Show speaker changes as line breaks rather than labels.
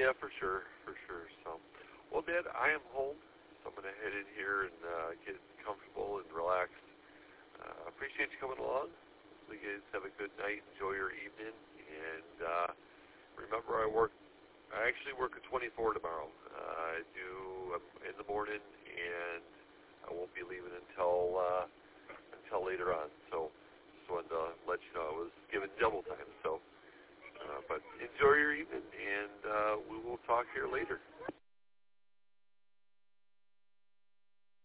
yeah, for sure. So, well, Dad, I am home, so I'm going to head in here and get comfortable and relaxed. Appreciate you coming along. Hopefully you guys have a good night. Enjoy your evening. And remember, I actually work at 24 tomorrow. I do in the morning, and I won't be leaving until later on. So just wanted to let you know I was given double time. So, but enjoy your evening, and we will talk here later.